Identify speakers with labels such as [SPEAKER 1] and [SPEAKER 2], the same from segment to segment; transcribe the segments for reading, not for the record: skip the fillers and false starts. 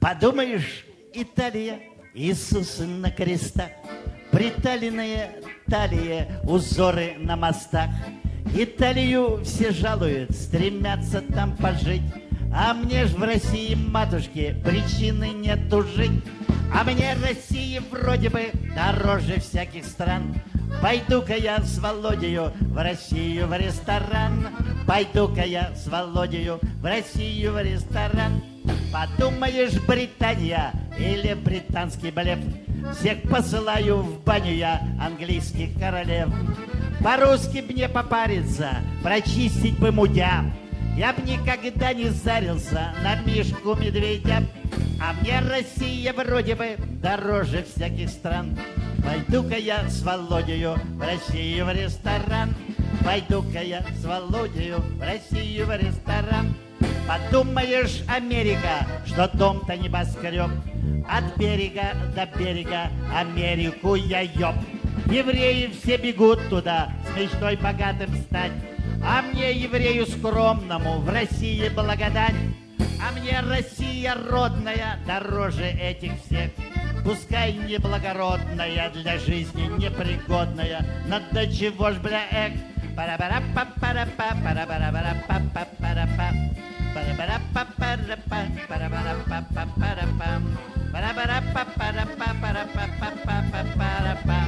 [SPEAKER 1] Подумаешь, Италия, Иисус на крестах, приталенная талия, узоры на мостах. Италию все жалуют, стремятся там пожить, а мне ж в России, матушки, причины нету жить. А мне Россия вроде бы дороже всяких стран. Пойду-ка я с Володею в Россию в ресторан. Пойду-ка я с Володею в Россию в ресторан. Подумаешь, Британия или британский блеф, всех посылаю в баню я, английских королев. По-русски мне попариться, прочистить бы мудя, я б никогда не зарился на мишку медведя. А мне Россия вроде бы дороже всяких стран. Пойду-ка я с Володею в Россию в ресторан. Пойду-ка я с Володею в Россию в ресторан. Подумаешь, Америка, что дом-то небоскреб, от берега до берега Америку я ёб. Евреи все бегут туда с мечтой богатым стать, а мне, еврею скромному, в России благодать. А мне Россия родная дороже этих всех, пускай неблагородная, для жизни непригодная, но до чего ж, бля, эх. Пара-пара-па-пара-па, пара-пара-пара-па-па-пара-па, пара-пара-па-пара-па, пара-пара-па-па-пара-па, пара-пара-па-пара-па, пара-па-па-па-пара-па,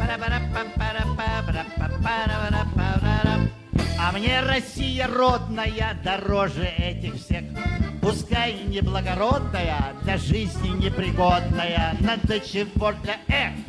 [SPEAKER 1] пара-пара-па-пара-па-пара-пара-пара. А мне Россия родная дороже этих всех, пускай неблагородная, для жизни непригодная, но до чего для эх.